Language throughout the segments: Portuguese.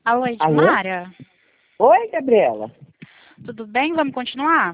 Alô, Alô? Edmara? Oi, Gabriela. Tudo bem? Vamos continuar?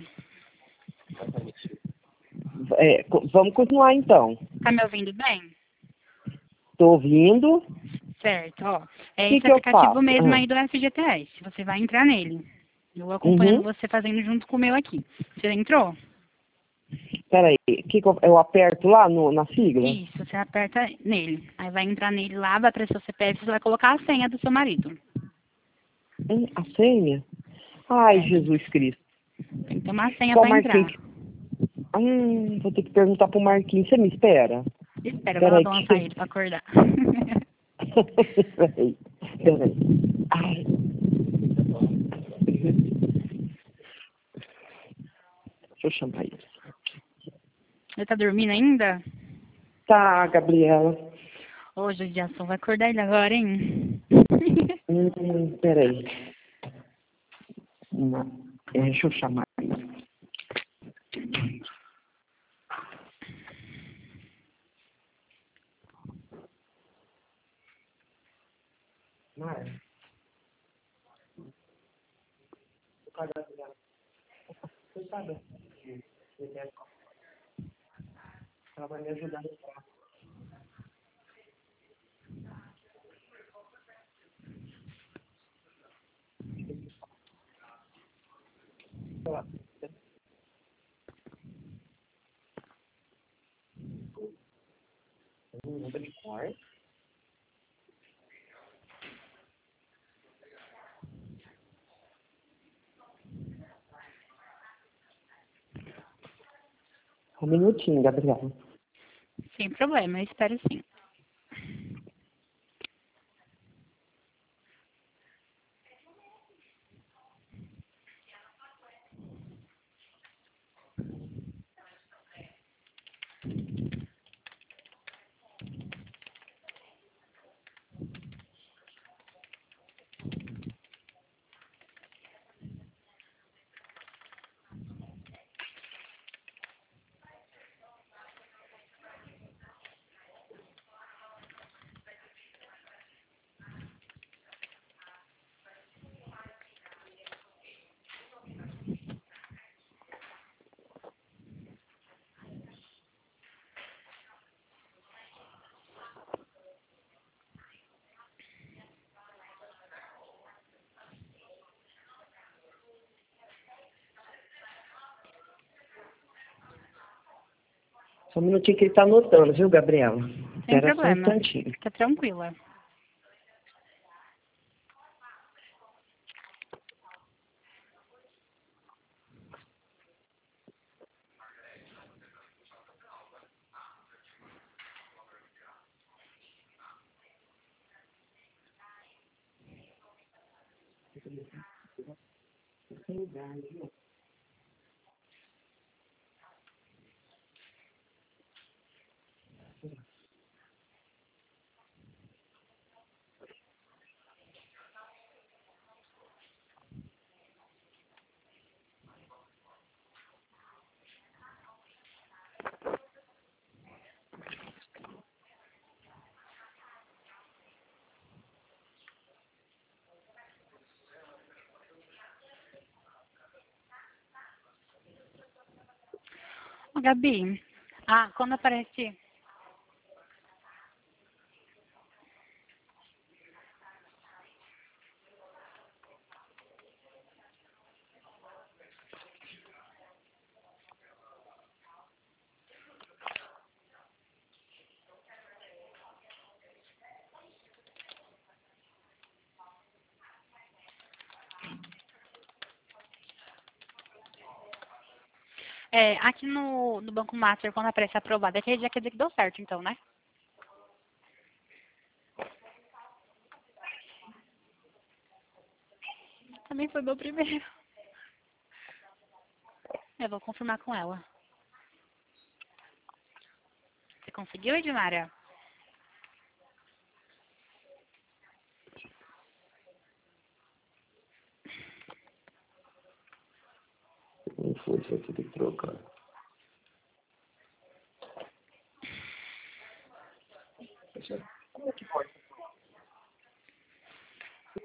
Vamos continuar então. Tá me ouvindo bem? Tô ouvindo. Certo, ó. É O esse que eu aplicativo faço? mesmo aí do FGTS. Você vai entrar nele. Eu acompanhando Uhum. você fazendo junto com o meu aqui. Você entrou? Peraí, eu aperto lá na sigla? Isso, você aperta nele. Aí vai entrar nele lá, vai aparecer o CPF, você vai colocar a senha do seu marido. A senha? Ai, É, Jesus Cristo. tem que ter uma senha Só pra Marquinhos. entrar. Vou ter que perguntar pro Marquinhos. Você me espera? Espera, vai lá Peraí dar uma que... saída pra acordar. Peraí. Ai. Deixa eu chamar ele. Ele tá dormindo ainda? Tá, Gabriela. Ô, judiação, vai acordar ele agora, hein? Peraí. Deixa eu chamar ele. Mara, você sabe? Ela vai me ajudar no prato. Muda de cor. Um minutinho, Gabriela. Sem problema, eu espero sim. Só um minutinho que ele tá anotando, viu, Gabriela? Sem Espera só um problema. instantinho. Fica tranquila. Ô, Gabi. Ah, quando aparece... É, aqui no Banco Master, quando aparece aprovado, aquele já quer dizer que deu certo, então, né? Também foi meu primeiro. Eu vou confirmar com ela. Você conseguiu, Edmara? Não foi isso aqui, tem que trocar.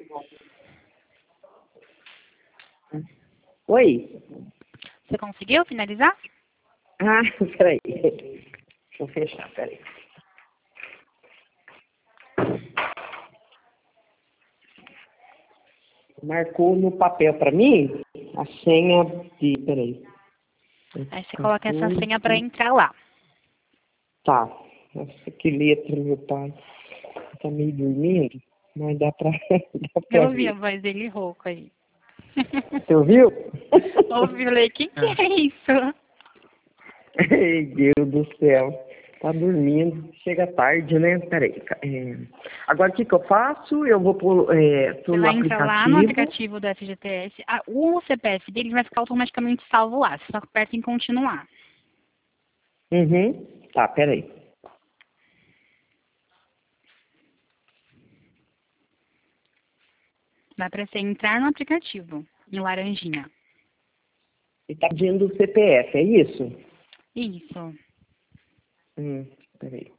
Oi? Você conseguiu finalizar? Ah, peraí. Deixa eu fechar, peraí. Marcou no papel pra mim a senha de... Peraí. Aí você coloca essa senha para entrar lá. Tá. Nossa, que letra, meu pai. Tá meio dormindo, mas dá pra, dá pra Eu ouvi a ver. voz dele rouco aí. Você ouviu? Ouviu, falei, que é isso? Ai, Deus do céu. Tá dormindo. Chega tarde, né? Peraí. Agora, o que que eu faço? Eu vou tô Você no vai entrar lá no aplicativo. aplicativo do FGTS. O CPF dele vai ficar automaticamente salvo lá. Você só aperta em continuar. Uhum. Tá, peraí. Vai aparecer entrar no aplicativo, em laranjinha. Ele tá pedindo o CPF, é isso? Isso. Peraí.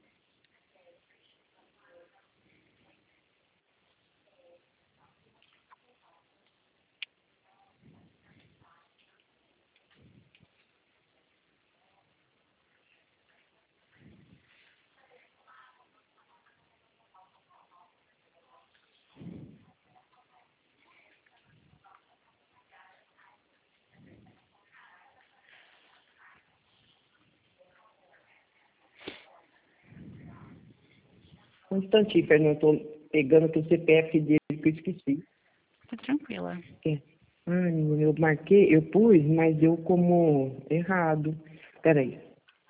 Um instantinho, Fernando. Tô pegando aqui o CPF dele que eu esqueci. Tá tranquila. É. Ah, menina, eu marquei, eu pus, mas deu como errado. Peraí.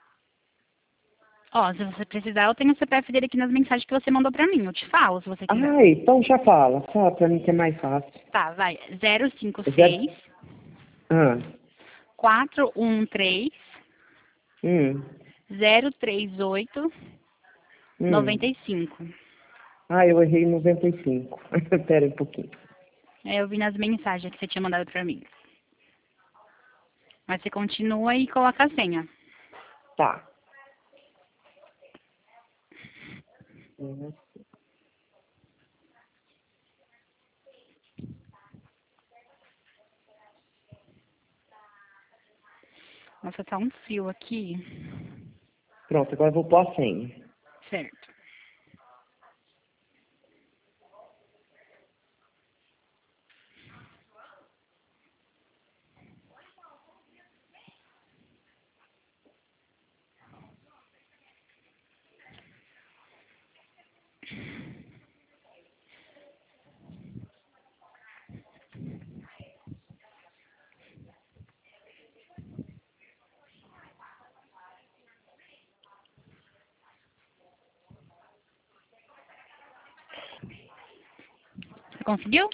Ó, se você precisar, eu tenho o CPF dele aqui nas mensagens que você mandou pra mim. Eu te falo, se você quiser. Ah, então já fala. Fala pra mim que é mais fácil. Tá, vai. Zero... 056 Ah, 413 hum, 038 hum. 95. Ah, eu errei 95. Pera um pouquinho. Eu vi nas mensagens que você tinha mandado pra mim. Mas você continua e coloca a senha. Tá. Uhum. Nossa, tá um frio aqui. Pronto, agora eu vou pôr a senha. Certo. Você conseguiu?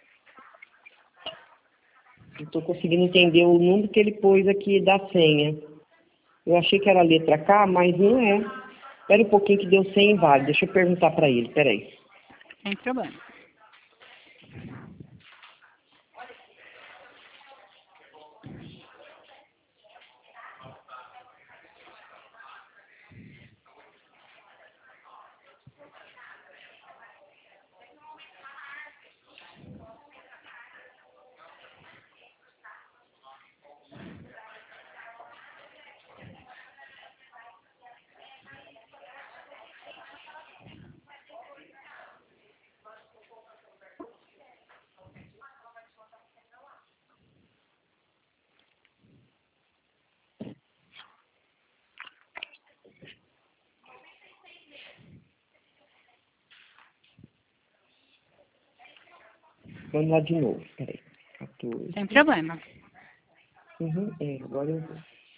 Não estou conseguindo entender o número que ele pôs aqui da senha. Eu achei que era a letra K, mas não é. Espera um pouquinho que deu senha inválido. Deixa eu perguntar para ele, peraí. Sem problema. Vamos lá de novo, peraí. 14. Sem problema. Uhum, agora eu vou.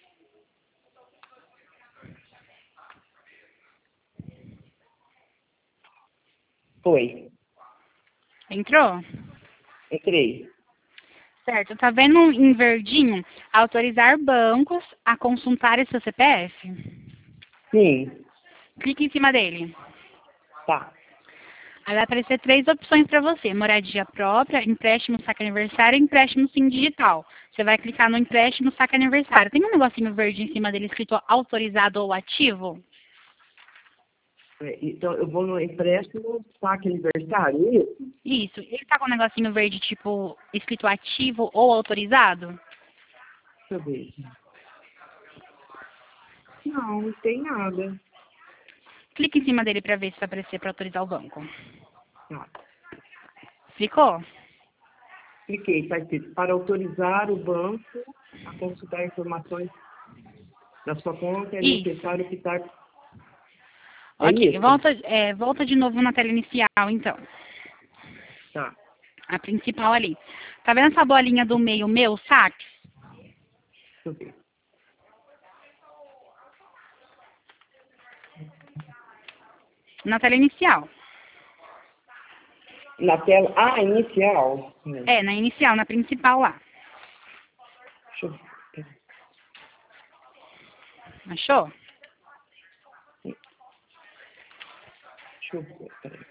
Foi. Entrou? Entrei. Certo. Tá vendo em verdinho? Autorizar bancos a consultar seu CPF? Sim. Clique em cima dele. Tá. Aí vai aparecer três opções para você: moradia própria, empréstimo saque aniversário e empréstimo sim digital. Você vai clicar no empréstimo saque aniversário. Tem um negocinho verde em cima dele escrito autorizado ou ativo? Então, eu vou no empréstimo saque aniversário, é isso? Isso. Ele tá com um negocinho verde, tipo, escrito ativo ou autorizado? Deixa eu ver. Não tem nada. Clica em cima dele para ver se vai aparecer para autorizar o banco. Tá. Ficou? Cliquei, está escrito, para autorizar o banco a consultar informações da sua conta, é Isso. necessário quitar. É Ok. isso? Volta de novo na tela inicial, então. Tá. A principal ali. Tá vendo essa bolinha do meio, meu saque? Deixa eu ver. Na tela inicial. Na tela. Ah, inicial. É, na inicial, na principal lá. Deixa eu ver. Achou? Deixa eu ver. Peraí.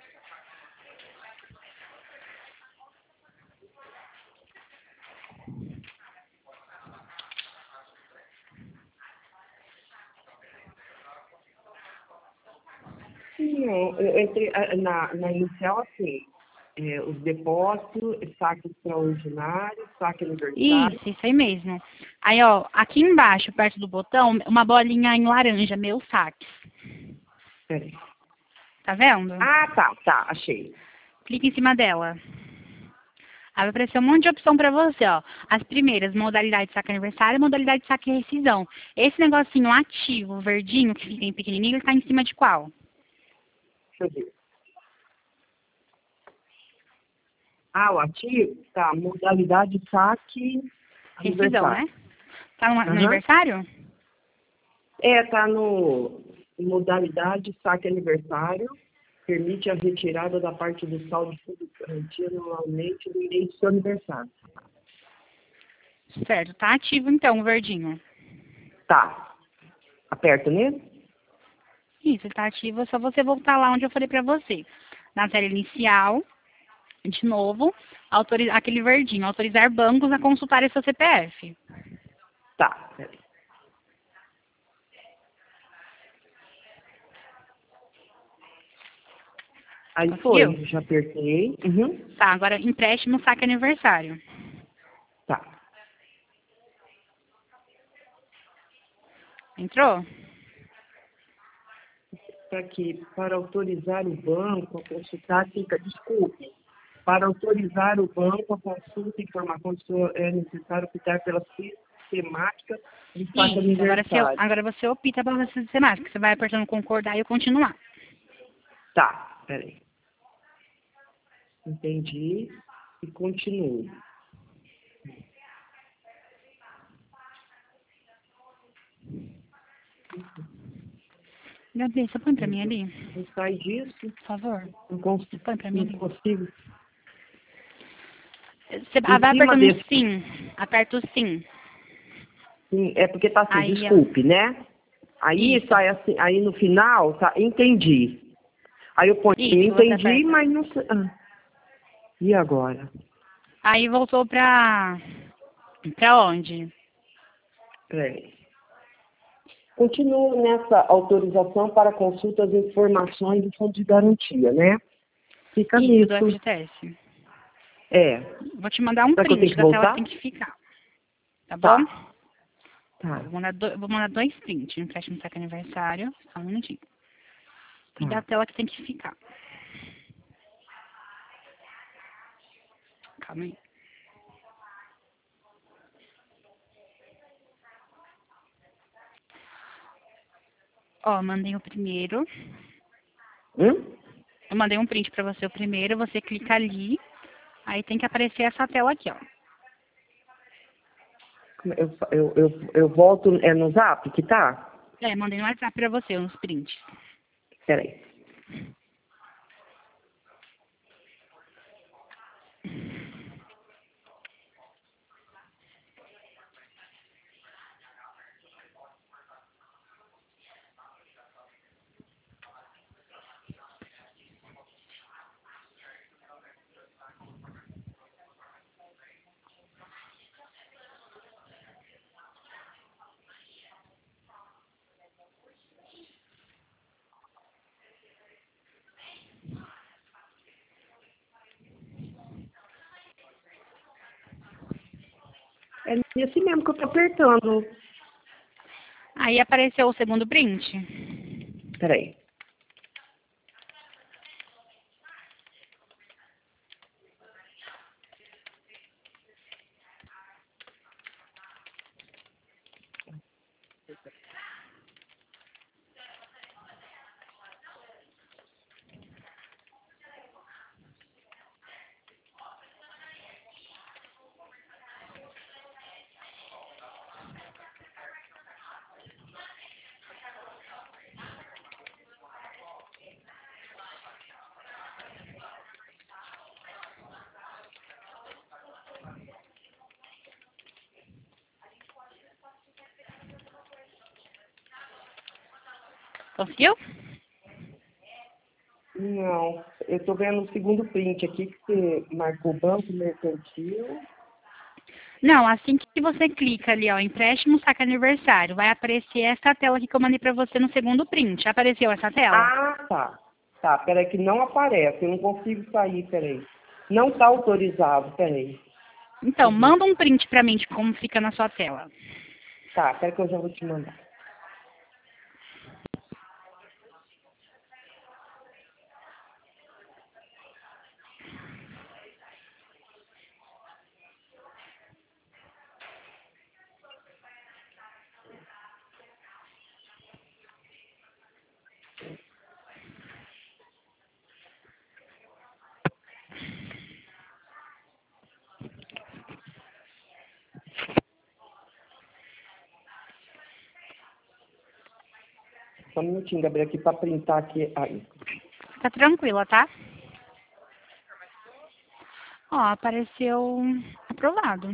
Não, eu entrei na inicial assim. Os depósitos, saque extraordinário, saque aniversário. Isso aí mesmo. Aí, ó, aqui embaixo, perto do botão, uma bolinha em laranja, meu saque. Peraí. Tá vendo? Ah, tá, achei. Clica em cima dela. Aí vai aparecer um monte de opção pra você, ó. As primeiras, modalidade de saque aniversário e modalidade de saque rescisão. Esse negocinho ativo, verdinho, que fica em pequenininho, ele tá em cima de qual? Deixa eu ver. Ah, o ativo? Tá, modalidade saque Rescisão, aniversário. né? Tá no Aham. aniversário? Tá no modalidade saque aniversário. Permite a retirada da parte do saldo de fundo de garantia anualmente do início do seu aniversário. Certo, tá ativo então, o verdinho. Tá. Aperta nele? Isso, ele tá ativo, é só você voltar lá onde eu falei pra você. Na tela inicial, de novo, aquele verdinho, autorizar bancos a consultar seu CPF. Tá. Peraí. Aí Conseguiu? foi, já apertei. Uhum. Tá, agora empréstimo, saque aniversário. Tá. Entrou? Tá aqui, para autorizar o banco a consultar, desculpe. Para autorizar o banco a consulta, informações é necessário optar pela sistemática do saque Isso, aniversário. agora você opta para você ser mais, porque você vai apertando concordar e continuar. Tá, peraí. Entendi. E continuo. Gabi, você põe pra mim ali, Não sai disso. por favor? Não Você consigo. põe pra mim Não ali. consigo. Você Em vai cima apertando desse. sim, aperta o sim. Sim, é porque tá assim, Aí, ó. desculpe, né? Aí Isso, sai assim, aí no final, tá, entendi. Aí eu ponho, isso, você entendi, aperta. mas não sei. E agora? Aí voltou pra onde? Peraí. Continuo nessa autorização para consultas e informações do fundo de garantia, né? Fica Isso, do nisso. FGTS. É. Vou te mandar um Será que eu tenho print que da tela que voltar? tem que ficar, tá bom? Tá. Ó, Tá. vou mandar dois prints, empréstimo saque aniversário, só um minutinho. E da Tá. tela que tem que ficar. Calma aí. Ó, mandei o primeiro. Hum? Eu mandei um print pra você o primeiro, você clica ali, aí tem que aparecer essa tela aqui, ó. Eu volto, é no zap que tá? É, mandei no WhatsApp pra você uns prints. Peraí. É nesse mesmo que eu tô apertando. Aí apareceu o segundo print. Peraí. Conseguiu? Não, eu tô vendo o segundo print aqui que você marcou banco mercantil. Não, assim que você clica ali, ó, empréstimo saque aniversário, vai aparecer essa tela aqui que eu mandei pra você no segundo print. Apareceu essa tela? Ah, tá. Tá, peraí que não aparece, eu não consigo sair, peraí. Não tá autorizado, peraí. Então, manda um print pra mim de como fica na sua tela. Tá, peraí que eu já vou te mandar. Só um minutinho, Gabriel, aqui pra printar aqui. Aí. Tá tranquila, tá? Ó, apareceu aprovado.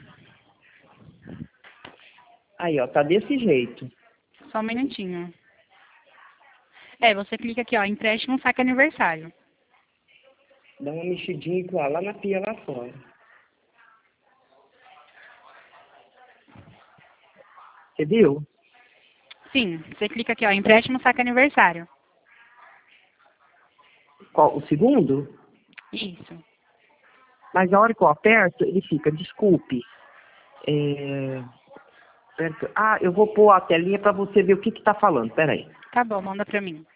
Aí, ó, tá desse jeito. Só um minutinho. É, você clica aqui, ó, empréstimo saque aniversário. Dá uma mexidinha igual lá na pia lá fora. Você viu? Sim, você clica aqui, ó, empréstimo saque aniversário. Qual, o segundo? Isso. Mas a hora que eu aperto, ele fica, desculpe. Ah, eu vou pôr a telinha pra você ver o que tá falando. Peraí. Tá bom, manda pra mim.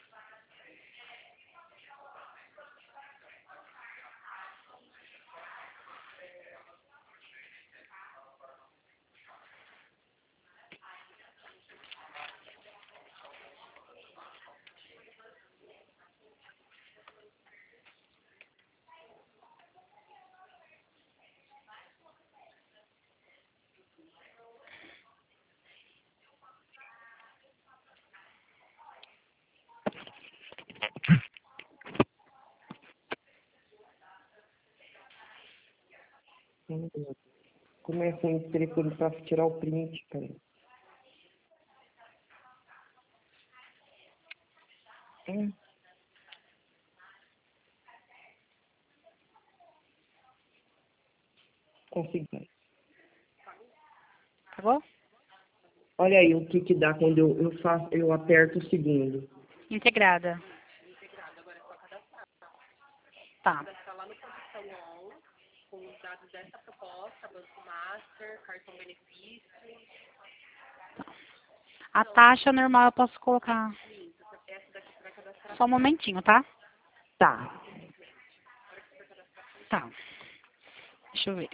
Como é ruim esse telefone pra tirar o print, peraí. Consegui. Tá bom? Olha aí o que dá quando eu aperto o segundo. Integrada. Tá. A taxa normal eu posso colocar. Só um momentinho, tá? Tá. Tá. Deixa eu ver.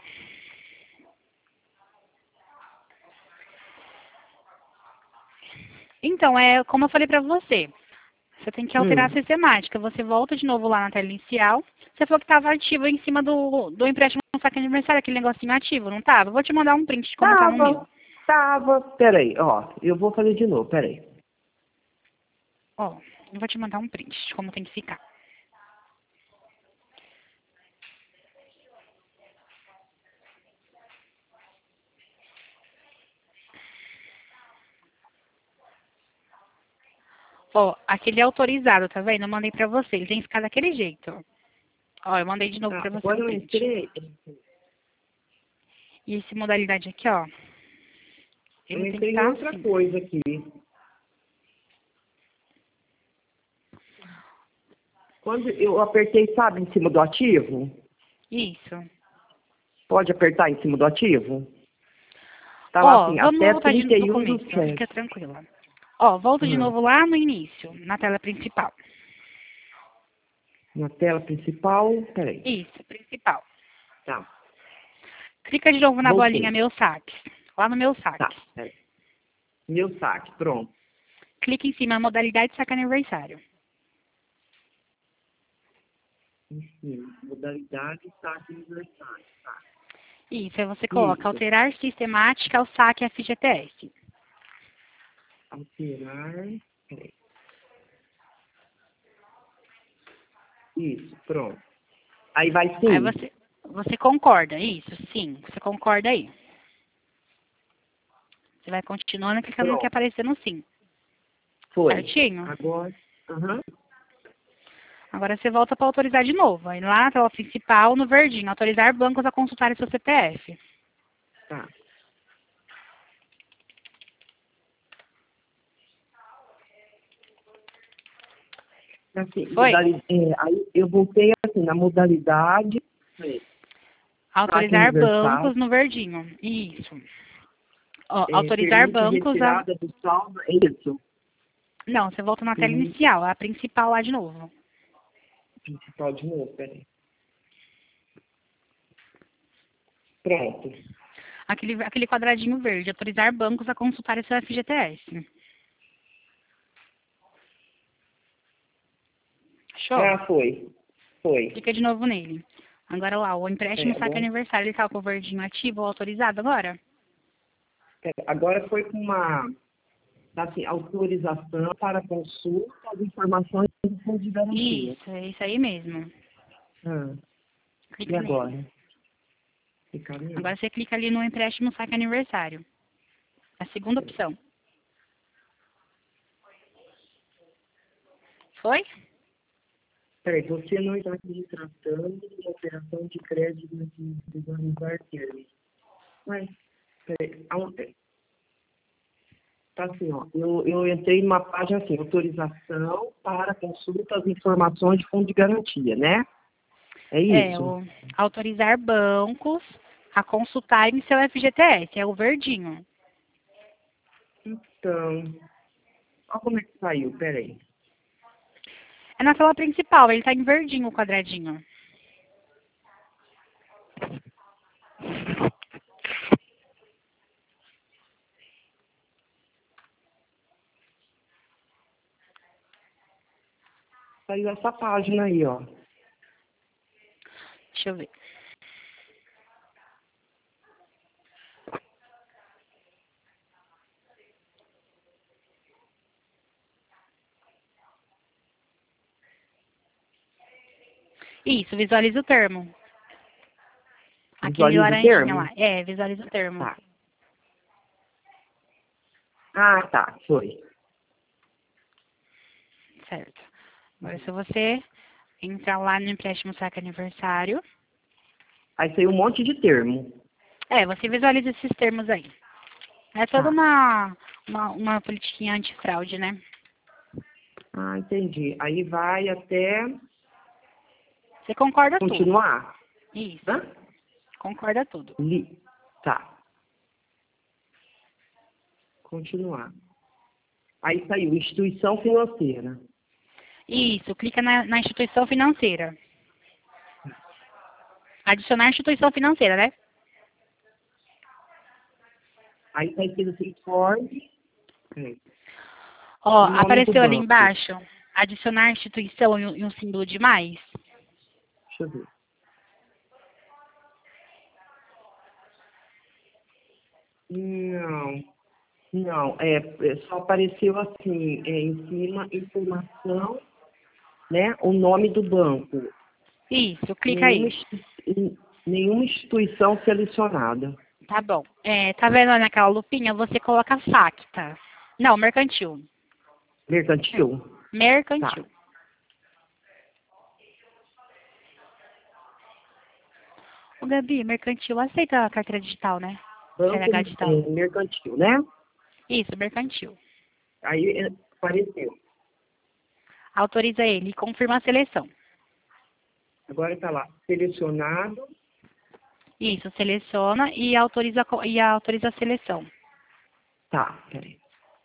Então, é como eu falei pra você. Você tem que alterar a sistemática. Você volta de novo lá na tela inicial. Você falou que estava ativo em cima do empréstimo no saque aniversário, aquele negocinho ativo, não estava? Vou te mandar um print de como tá no meu. Tava. Peraí, ó. Eu vou fazer de novo, peraí. Ó, eu vou te mandar um print de como tem que ficar. Ó, aquele é autorizado, tá vendo? Eu mandei pra você. Ele tem que ficar daquele jeito. Ó, eu mandei de novo Tá, pra você agora o eu print. entrei. E esse modalidade aqui, ó. Eu Ele tem que entrei em estar outra assim. coisa aqui. Quando eu apertei, sabe, em cima do ativo? Isso. Pode apertar em cima do ativo? Tá lá Ó, assim, vamos até voltar de do 31 do começo, 7. fica tranquila. Ó, volta de Hum. novo lá no início, na tela principal. Na tela principal, peraí. Isso, principal. Tá, Clica de novo na bolinha voltei. Meus Saques. Lá no Meus Tá, Saques. peraí. Meu saque, pronto. Clica em cima, modalidade saque aniversário. Enfim, modalidade saque aniversário. Tá. Isso, aí você coloca Isso. alterar sistemática ao saque FGTS. Alterar. Peraí. Isso, pronto. Aí vai Aí sim. você concorda, isso, sim, você concorda aí. Você vai continuando clicando no que Pronto. aparecer no sim. Foi. Certinho? Agora. Aham. Agora você volta para autorizar de novo. Aí lá na tela principal, no verdinho, autorizar bancos a consultarem seu CPF. Tá. Assim, Foi? aí eu voltei assim, na modalidade. Saque Autorizar aniversário. bancos no verdinho. Isso. Ó, autorizar Permite bancos a... retirada do saldo. É isso. Não, você volta na tela Permite. inicial, a principal lá de novo. Principal de novo, peraí. Pronto. Aquele quadradinho verde, autorizar bancos a consultarem seu FGTS. Show? Ah, foi. Foi. Clica de novo nele. Agora lá, o empréstimo saque Agora, aniversário, ele tá com o verdinho ativo ou autorizado agora? agora foi com uma assim, autorização para consulta das informações do fundo de garantia. Isso, é isso aí mesmo. Ah, e Clica nele. agora? Ficar nele? Agora você clica ali no empréstimo saque aniversário. A segunda opção. Foi? Peraí, você não está aqui tratando de operação de crédito de desanuvar termos. Mas, peraí, tá assim, ó, eu entrei numa página assim, autorização para consulta das informações de fundo de garantia, né? É É, isso? o autorizar bancos a consultarem seu FGTS, é o verdinho. Então, olha como é que saiu, peraí. É na tela principal, ele tá em verdinho o quadradinho. Saiu essa página aí, ó. Deixa eu ver. Isso, visualiza o termo. Aquele Visualiza o laranjinha termo? lá. É, visualiza o termo. Tá. Ah, tá, foi. Certo. Agora, se você entrar lá no empréstimo saque aniversário, Aí saiu um monte de termo. você visualiza esses termos aí. É toda Tá. uma politiquinha antifraude, né? Ah, entendi. Aí vai até Você concorda tudo. continuar. Isso, Hã? concorda tudo. Tá. Continuar. Aí saiu instituição financeira. Isso, clica na instituição financeira. Adicionar instituição financeira, né? Aí tá escrito assim, informe. Peraí. Ó, O nome do apareceu ali banco. embaixo, adicionar instituição e um símbolo de mais. Deixa eu ver. Não, não. Só apareceu assim, em cima, informação, né? O nome do banco. Isso, clica Nenhuma, aí. nenhuma instituição selecionada. Tá bom. Tá vendo naquela lupinha? Você coloca facta. Não, mercantil. Mercantil? Tá. Mercantil. Ô, Gabi, mercantil aceita a carteira digital, né? Banco CNH digital. mercantil, né? Isso, mercantil. Aí apareceu. Autoriza ele e confirma a seleção. Agora está lá, selecionado. Isso, seleciona e autoriza a seleção. Tá, peraí.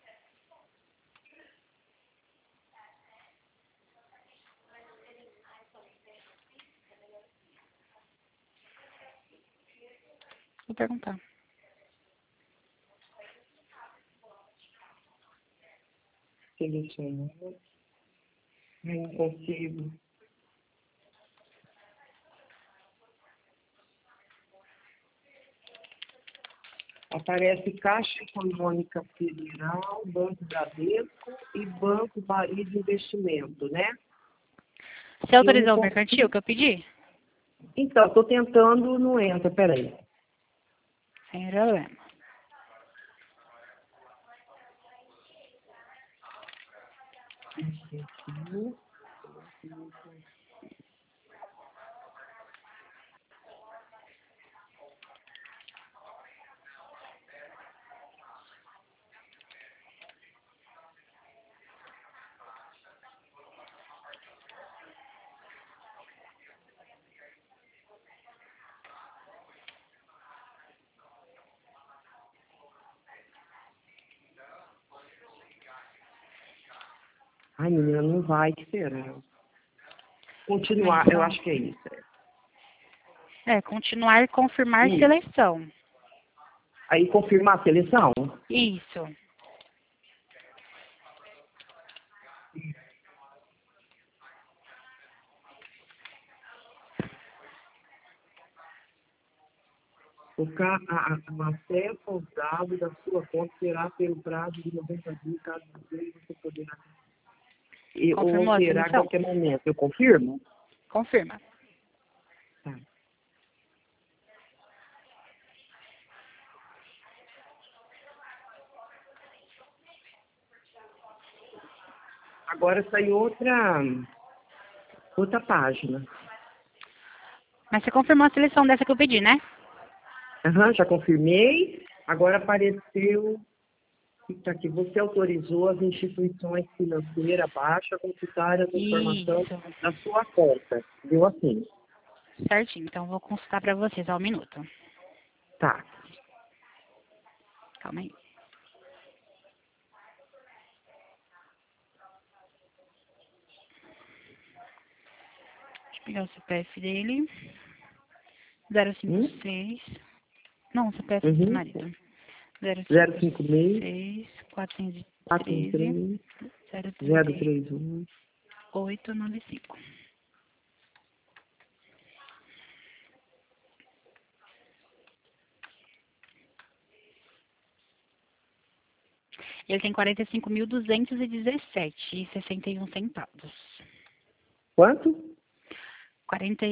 Vou perguntar. Selecionando. Não consigo. Aparece Caixa Econômica Federal, Banco Bradesco e Banco Bahia de Investimento, né? Você Eu não autorizou o consigo. mercantil que eu pedi? Então, estou tentando, não entra, peraí. Sem problema. Ai, menina, não vai, que será? Continuar, eu acho que é isso. Continuar e confirmar Isso. seleção. Aí, confirmar a seleção? Isso. Colocar o acesso aos dados da sua conta será pelo prazo de 90 dias, caso você poderá ou Confirmou a alterar a seleção? qualquer momento. Eu confirmo? Confirma. Tá. Agora saiu outra página. Mas você confirmou a seleção dessa que eu pedi, né? Aham, já confirmei. Agora apareceu tá aqui, você autorizou as instituições financeiras abaixo a consultar as informações Isso. da sua conta. Deu assim. Certinho. Então, vou consultar para vocês. Só um minuto. Tá. Calma aí. Deixa eu pegar o CPF dele. 056. Não, o CPF do seu Uhum. marido. 056 056 413 413 031 031. 895. Ele tem 45.217,61 centavos. Quanto? 40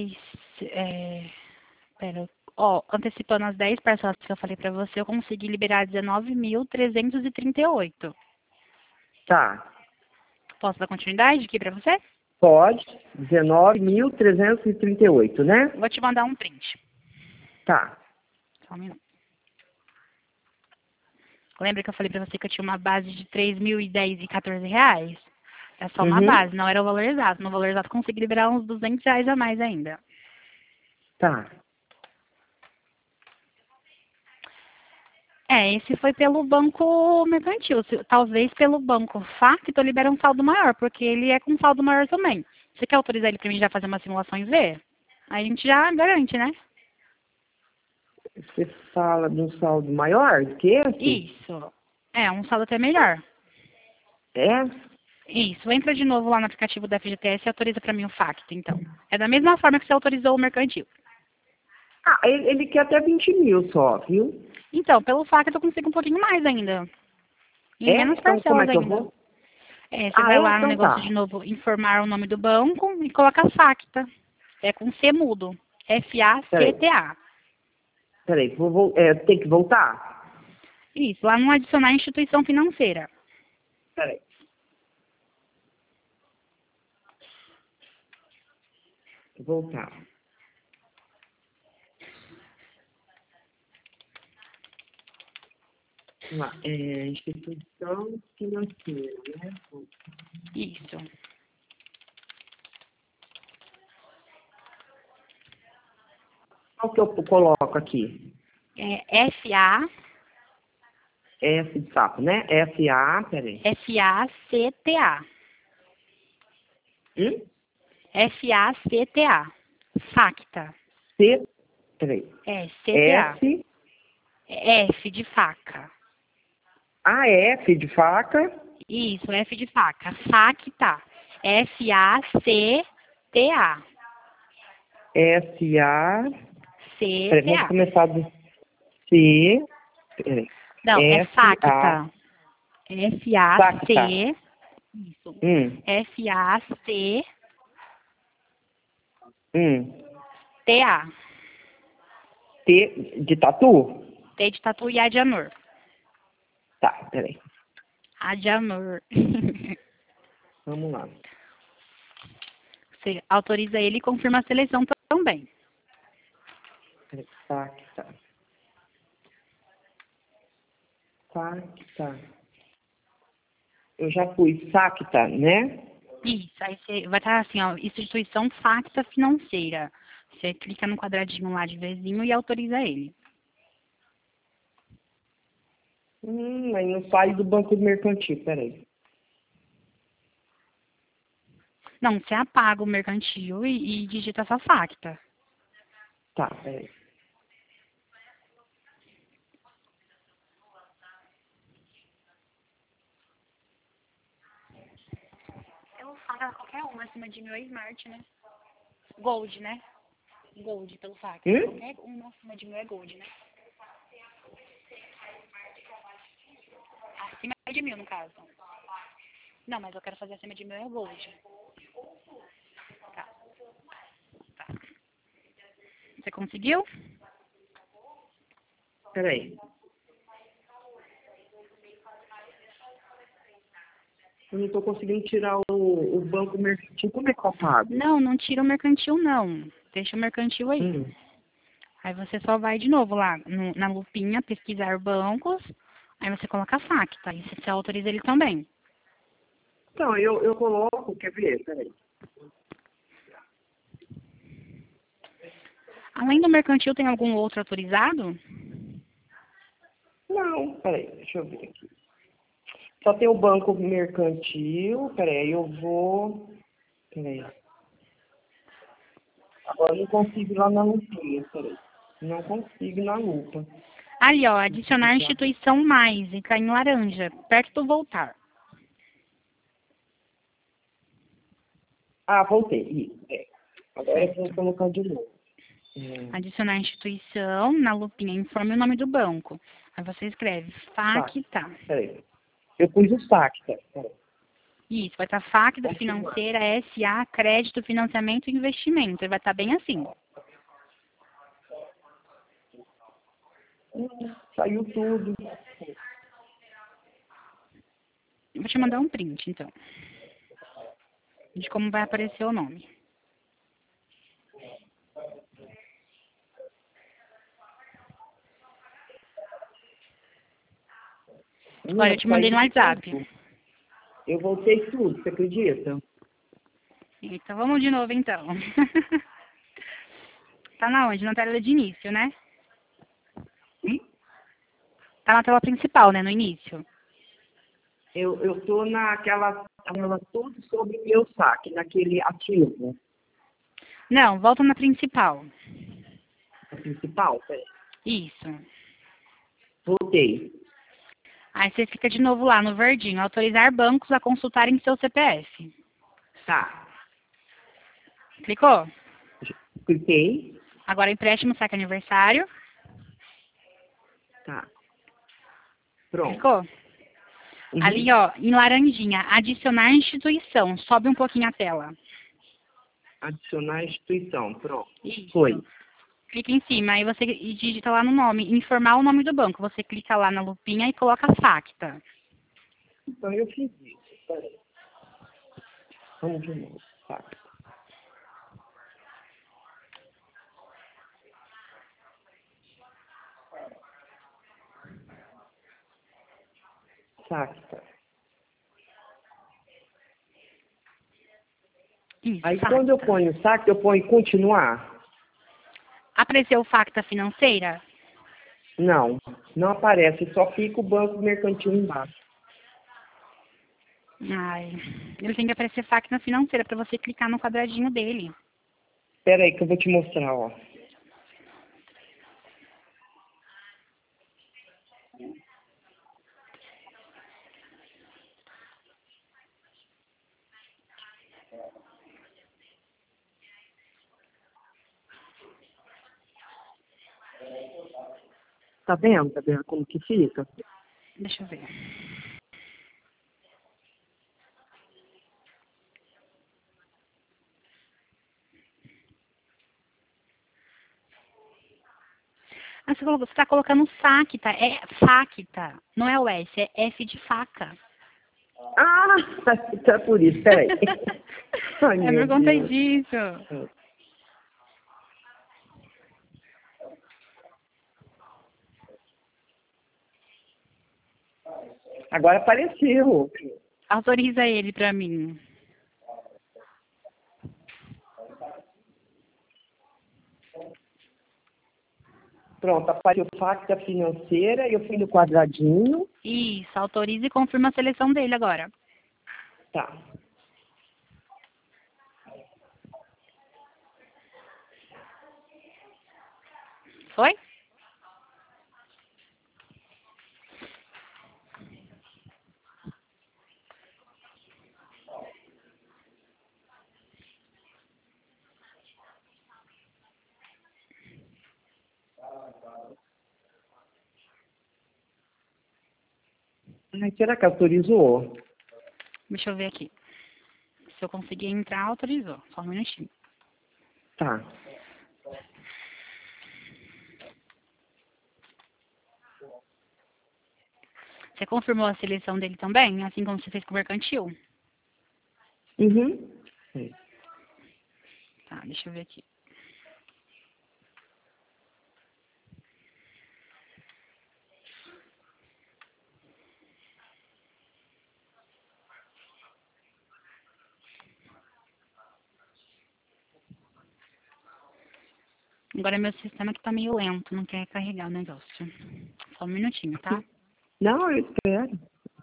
pera, ó, antecipando as 10 parcelas que eu falei pra você, eu consegui liberar 19.338. Tá. Posso dar continuidade aqui pra você? Pode. 19.338, né? Vou te mandar um print. Tá. Só um minuto. Lembra que eu falei pra você que eu tinha uma base de 3.010 e 14 reais? É só uma Uhum. base, não era o valor exato. No valor exato eu consegui liberar uns 200 reais a mais ainda. Tá. Esse foi pelo banco mercantil. Talvez pelo banco Facto libera um saldo maior, porque ele é com saldo maior também. Você quer autorizar ele pra mim já fazer uma simulação e ver? Aí a gente já garante, né? Você fala de um saldo maior do que esse? Isso. Um saldo até melhor. É? Isso. Entra de novo lá no aplicativo da FGTS e autoriza pra mim o Facto, então. É da mesma forma que você autorizou o mercantil. Ah, ele quer até 20 mil só, viu? Então, pelo Facto eu consigo um pouquinho mais ainda. Em É? menos Então, como é parcelas que eu ainda. vou? Você Ah, vai é? lá no Então negócio tá. de novo, informar o nome do banco e coloca Facta. É com C mudo. Peraí. FACTA. Peraí, tem que voltar? Isso, lá no adicionar instituição financeira. Peraí. Voltar. Vamos lá. Instituição financeira, né? Isso. Qual que eu coloco aqui? É FA, F de sapo, né? F-A, peraí. FACTA. FACTA. Facta. C, peraí. CTA. S, F de faca. F de faca, Isso, F de faca. Facta. FACTA. S-A, peraí, vamos CTA. começar do C, peraí. Não, é F-A, facta. facta. FAC. Isso. FACTA. T de tatu? T de tatu e A de amor. Tá, peraí. A de amor. Vamos lá. Você autoriza ele e confirma a seleção também. Peraí. Facta. Facta. Eu já fui facta, né? Isso, aí você vai estar assim, ó, instituição facta financeira. Você clica no quadradinho lá de vizinho e autoriza ele. Aí não sai do banco mercantil, peraí. Não, você apaga o mercantil e digita só facta. Tá, peraí. Eu falo qualquer uma acima de 1.000 é Smart, né? Gold, né? Gold pelo facta. Qualquer uma acima de 1.000 é Gold, né? Acima de 1.000, no caso. Não, mas eu quero fazer acima de 1.000 é Gold. Tá. Você conseguiu? Peraí. Eu não tô conseguindo tirar o banco mercantil. Como é que eu pago? Não, não tira o mercantil, não. Deixa o mercantil aí. Aí você só vai de novo lá na lupinha, pesquisar bancos. Aí você coloca facta. Aí você autoriza ele também. Então, eu coloco, quer ver? Peraí. Além do mercantil, tem algum outro autorizado? Não, peraí, deixa eu ver aqui. Só tem o banco mercantil, peraí, eu vou... Peraí. Agora eu não consigo ir lá na lupinha, peraí. Não consigo ir na lupa. Ali, ó, adicionar instituição mais, e tá em laranja, perto do voltar. Ah, voltei. Isso, Agora eu vou Certo. colocar de novo. Adicionar instituição, na lupinha, informe o nome do banco. Aí você escreve facta. Peraí. Eu pus o facta. Peraí. Isso, vai estar facta Continuar. financeira, SA, crédito, financiamento e investimento. Ele vai estar bem assim. Saiu tudo. Eu vou te mandar um print, então, de como vai aparecer o nome. Olha, eu te mandei no WhatsApp. Eu voltei tudo, você acredita? Então, vamos de novo, então. Tá na onde? Na tela de início, né? Tá na tela principal, né? No início. Eu tô naquela tudo sobre meu saque, naquele ativo. Não, volta na principal. A principal, peraí. Isso. Voltei. Aí você fica de novo lá no verdinho. Autorizar bancos a consultarem seu CPF. Tá. Clicou? Cliquei. Agora empréstimo, saque aniversário. Tá. Pronto. Clicou? Ali, ó, em laranjinha, adicionar instituição. Sobe um pouquinho a tela. Adicionar instituição. Pronto. Isso. Foi. Clica em cima, aí você digita lá no nome, informar o nome do banco. Você clica lá na lupinha e coloca facta. Então eu fiz isso. Peraí. Vamos de novo. Tá. Facta. Isso, Aí facta. quando eu ponho saque, eu ponho continuar. Apareceu facta financeira? Não, não aparece, só fica o banco mercantil embaixo. Ai, ele tem que aparecer facta financeira para você clicar no quadradinho dele. Espera aí que eu vou te mostrar, ó. Tá vendo? Tá vendo como que fica? Deixa eu ver. Ah, você tá colocando facta, é facta, não é o S, é F de faca. Ah, então é por isso, peraí. Ai, É meu por conta Deus. disso. Agora apareceu. Autoriza ele pra mim. Pronto, apareceu facta financeira, eu fui no quadradinho. Isso, autoriza e confirma a seleção dele agora. Tá. Foi? Ai, será que autorizou? Deixa eu ver aqui. Se eu conseguir entrar, autorizou. Só um minutinho. Tá. Você confirmou a seleção dele também, assim como você fez com o mercantil? Uhum. Tá, deixa eu ver aqui. Agora meu sistema que tá meio lento, não quer carregar o negócio. Só um minutinho, tá? Não, eu espero.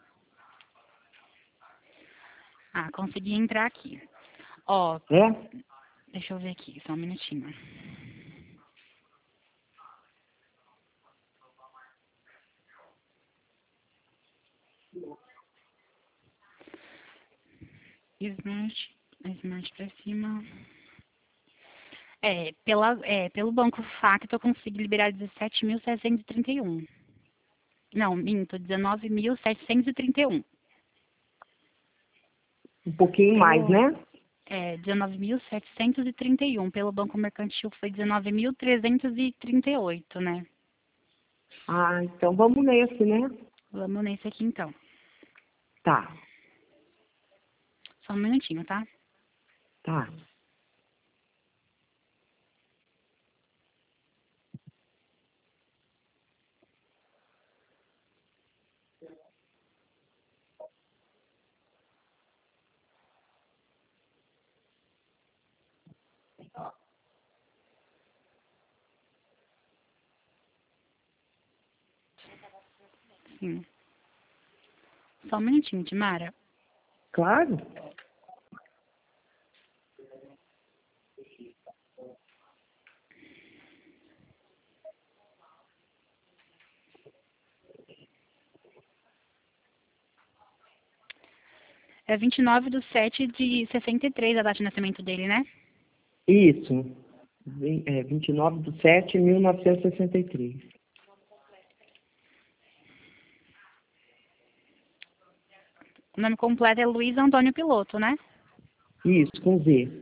Ah, consegui entrar aqui. Ó, É? deixa eu ver aqui, só um minutinho. Smart pra cima. Pelo Banco Facto eu consigo liberar 17.731. Não, minto, 19.731. Um pouquinho mais, Pelo, né? 19.731. Pelo Banco Mercantil foi 19.338, né? Ah, então vamos nesse, né? Vamos nesse aqui então. Tá, Só um minutinho, tá? tá. Sim. Só um minutinho, Timara. Claro. É 29/7/63 a data de nascimento dele, né? Isso. 29/7/1963. O nome completo é Luiz Antônio Piloto, né? Isso, com Z.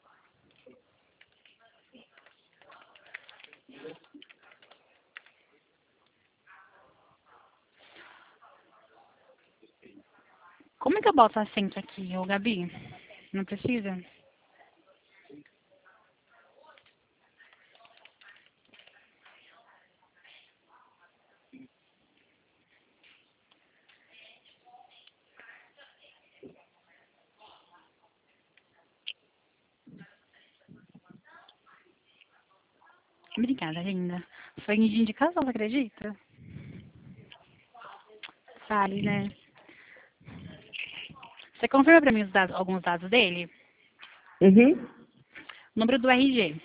Como é que eu boto acento aqui, ô Gabi? Não precisa? Obrigada, linda. Foi de indicação, você acredita? Fale, né? Você confirma pra mim alguns dados dele? Uhum. Número do RG.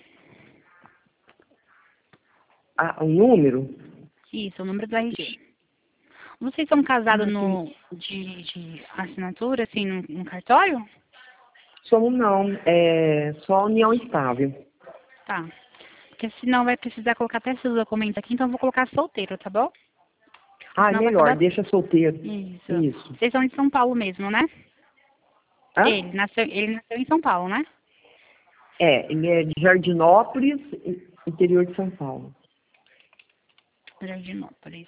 Ah, o número? Isso, o número do RG. Vocês são casados Ah, tem. de assinatura, assim, no cartório? Somos não, é só união estável. Tá. Porque senão vai precisar colocar até seus documentos aqui, então eu vou colocar solteiro, tá bom? Ah, é Senão vai melhor, acabar... deixa solteiro. Isso. Isso. Vocês são de São Paulo mesmo, né? Hã? Ele nasceu em São Paulo, né? É, ele é de Jardinópolis, interior de São Paulo. Jardinópolis.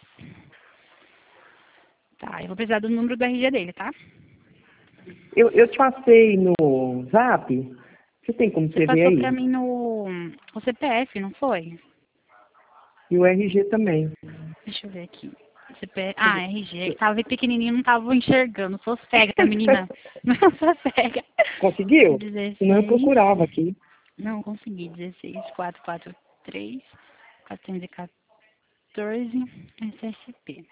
Tá, eu vou precisar do número do RG dele, tá? Eu te passei no Zap. Você tem como Você você ver passou pra aí? mim o CPF, não foi? E o RG também. Deixa eu ver aqui. CPF... Ah, RG. Tava pequenininho, não tava enxergando. Sou cega, menina. Não sou cega. Conseguiu? Senão eu 16. procurava aqui. Não, consegui. 16, 443, 414, SSP.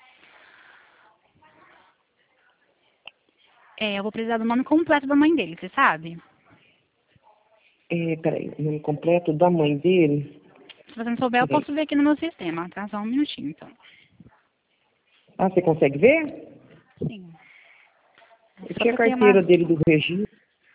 É, eu vou precisar do nome completo da mãe dele, você sabe? Peraí, o nome completo da mãe dele. Se você não souber, eu Peraí. posso ver aqui no meu sistema, tá? Só um minutinho, então. Ah, você consegue ver? Sim. Eu Só tinha a pra ter carteira uma... dele do registro.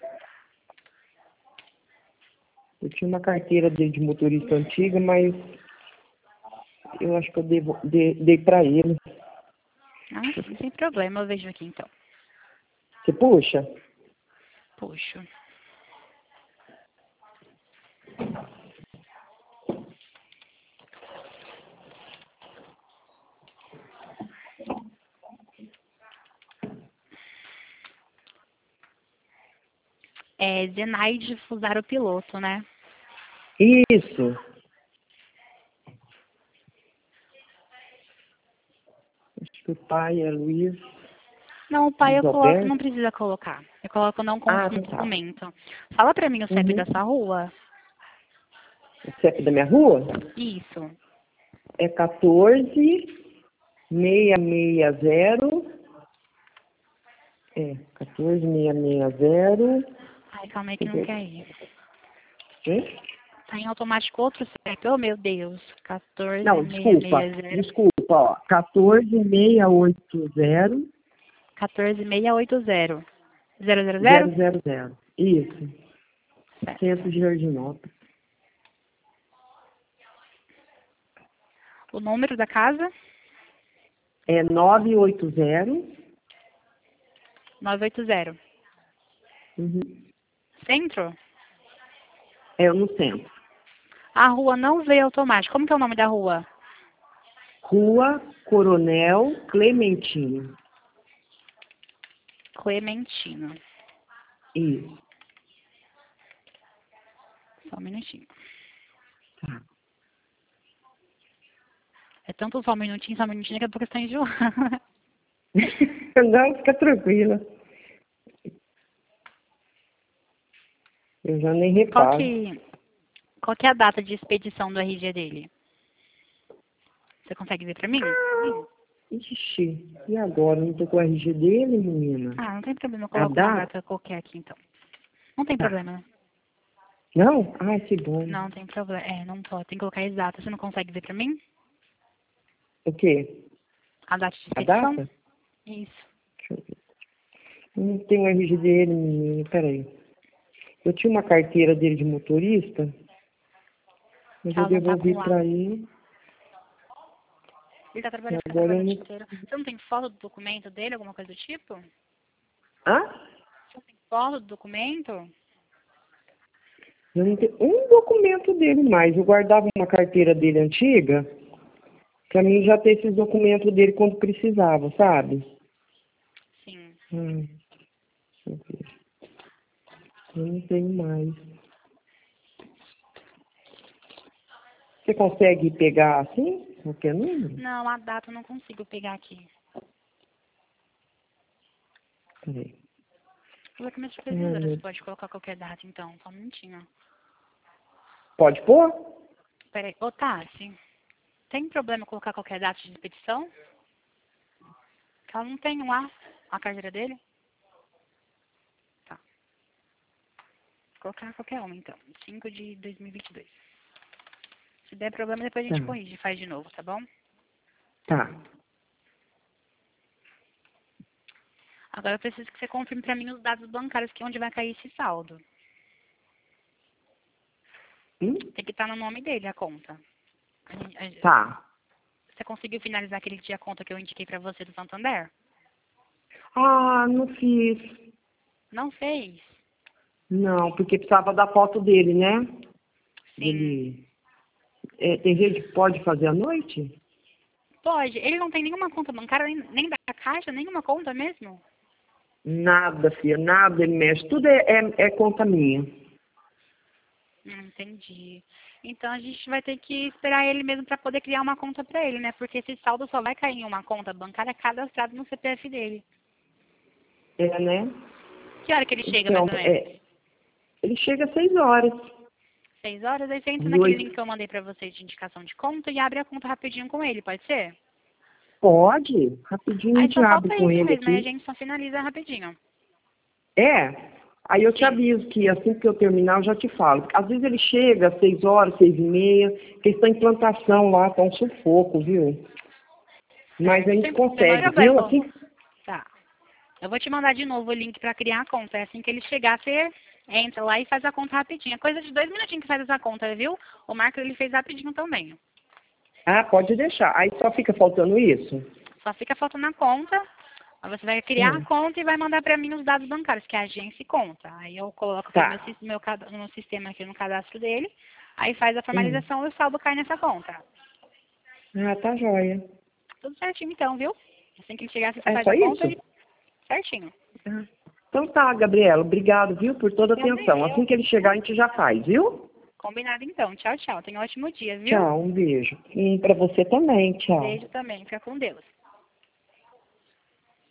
Eu tinha uma carteira dele de motorista antiga, mas eu acho que eu dei pra ele. Ah, sim, sem problema, eu vejo aqui, então. Você puxa? Puxo. É Zenaide Fusaro Piloto, né? Isso. Acho que o pai é Luiz, Não, o pai Luiz eu coloco, não Alberto. precisa colocar. Eu coloco não Ah, consta no tá. documento. Fala pra mim o CEP Uhum. dessa rua. O CEP da minha rua Isso. é 14660. É, 14660. Ai, calma aí que Deixa não eu quer ver. ir. Hein? Tá em automático outro CEP. Oh, meu Deus. Não, desculpa. 14660. Desculpa, ó. 14680. 14680. 000? 000. Isso. Certo. Centro de Jardinópolis. O número da casa? É 980. 980. Uhum. Centro? É no centro. A rua não veio automático. Como que é o nome da rua? Rua Coronel Clementino. Clementino. Isso. Só um minutinho. Tá. É tanto só um minutinho, daqui a pouco você tá enjoando. Não, fica tranquila. Eu já nem Qual reparo. que, qual que é a data de expedição do RG dele? Você consegue ver pra mim? Ixi, e agora? Não tô com o RG dele, menina? Ah, não tem problema, eu A coloco uma data? data qualquer aqui então. Não tem Tá. problema. Não? Ai, que bom. Não tem problema. É, não pode. Tem que colocar exata. Você não consegue ver pra mim? O quê? A data de A expedição? data? Isso. Deixa eu ver. Não tem o RG dele, menina. Peraí. Eu tinha uma carteira dele de motorista, mas eu Ela não tá devolvi com lá. pra ele. Ele tá E trabalhando, fica agora eu trabalhando o não. dia inteiro. Você não tem foto do documento dele, alguma coisa do tipo? Hã? Você não tem foto do documento? Eu não tenho um documento dele mais. Eu guardava uma carteira dele antiga, pra mim já ter esses documentos dele quando precisava, sabe? Sim. Deixa eu ver. Eu não tenho mais. Você consegue pegar assim? Qualquer número? Não, a data eu não consigo pegar aqui. Peraí. Vou ver com a minha Ai, supervisora se meu- pode colocar qualquer data, então. Só um minutinho. Pode pôr? Peraí. Ô, Tassi, tem problema colocar qualquer data de expedição? Que ela não tem lá a carteira dele? Tá. Vou colocar qualquer uma, então. 5 de 2022. Se der problema, depois a gente Tá. corrige e faz de novo, tá bom? Tá. Agora eu preciso que você confirme pra mim os dados bancários, que é onde vai cair esse saldo. Tem que estar no nome dele, a conta. Tá. Você conseguiu finalizar aquele dia a conta que eu indiquei pra você do Santander? Ah, não fiz. Não fez? Não, porque precisava da foto dele, né? Sim. Ele... tem gente que pode fazer à noite? Pode. Ele não tem nenhuma conta bancária, nem da Caixa, nenhuma conta mesmo? Nada, filha, nada ele mexe. Tudo é conta minha. Entendi. Então a gente vai ter que esperar ele mesmo para poder criar uma conta para ele, né? Porque esse saldo só vai cair em uma conta bancária cadastrada no CPF dele. É, né? Que hora que ele chega, Então, mais ou menos? ele chega às 6 horas. 6 horas, aí você entra De naquele oito. link que eu mandei para você de indicação de conta e abre a conta rapidinho com ele, pode ser? Pode. Rapidinho a Aí gente só abre falta com isso ele mesmo, aí a aqui. gente só finaliza rapidinho. É. Aí eu te Sim. aviso que assim que eu terminar eu já te falo. Às vezes ele chega às 6 horas, 6h30, porque está em plantação lá, tá um sufoco, viu? Mas a gente Sem consegue, viu? problema. Assim, Tá. Eu vou te mandar de novo o link para criar a conta. É assim que ele chegar, você entra lá e faz a conta rapidinho. É coisa de 2 minutinhos que faz essa conta, viu? O Marco, ele fez rapidinho também. pode deixar. Aí só fica faltando isso? Só fica faltando a conta. Aí você vai criar a Hum. conta e vai mandar para mim os dados bancários, que é a agência e conta. Aí eu coloco aqui Tá. no sistema, aqui no cadastro dele. Aí faz a Hum. formalização e o saldo cai nessa conta. Tá joia. Tudo certinho então, viu? Assim que ele chegar, você É faz só a conta isso? e certinho. Então tá, Gabriela. Obrigado, viu, por toda a atenção. Prazer. Assim que ele chegar, a gente já faz, viu? Combinado então. Tchau, tchau. Tenha um ótimo dia, viu? Tchau, um beijo. Pra você também, tchau. Beijo também. Fica com Deus.